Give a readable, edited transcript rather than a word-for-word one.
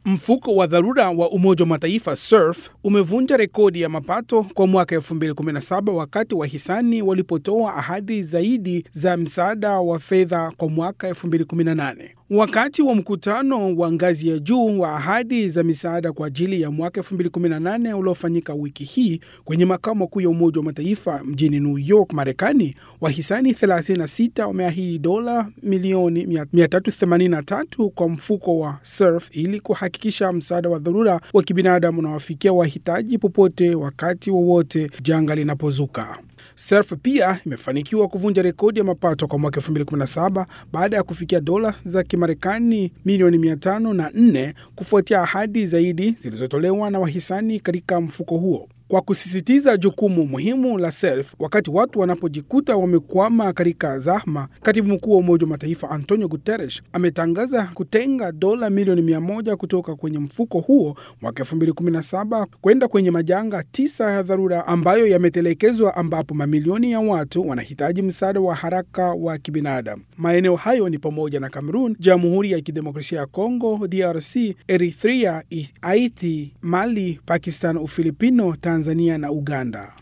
Mfuko wa dharura wa Umoja wa Mataifa SURF umevunja rekodi ya mapato kwa mwaka 2017 wakati wahisani walipotoa ahadi zaidi za msaada wa fedha kwa mwaka 2018. Wakati wa mkutano wa ngazi ya juu wa ahadi za misaada kwa ajili ya mwaka 2018 uliofanyika wiki hii kwenye makao makuu ya Umoja wa Mataifa mjini New York, Marekani, wahisani 36 wameahidi dola milioni 383 kwa mfuko wa SURF ili kuhakikisha msaada wa dharura wa kibinadamu unawafikia wahitaji popote wakati wowote janga linapozuka. SURF pia imefanikiwa kuvunja rekodi ya mapato kwa mwaka 2017 baada ya kufikia dola za Kimarekani milioni 504 kufuatia ahadi zaidi zilizotolewa na wahisani katika mfuko huo. Kwa kusisitiza jukumu muhimu la SURF wakati watu wanapojikuta wamekwama katika zahma, Katibu Mkuu wa Umoja wa Mataifa Antonio Guterres ametangaza kutenga dola milioni 100 kutoka kwenye mfuko huo mwaka 2017 kwenda kwenye majanga 9 ya dharura ambayo yametelekezwa, ambapo mamilioni ya watu wanahitaji msaada wa haraka wa kibinadamu. Maeneo hayo ni pamoja na Cameroon, Jamhuri ya Kidemokrasia ya Kongo DRC, Eritrea, Haiti, Mali, Pakistan, Ufilipino, Tanzania na Uganda.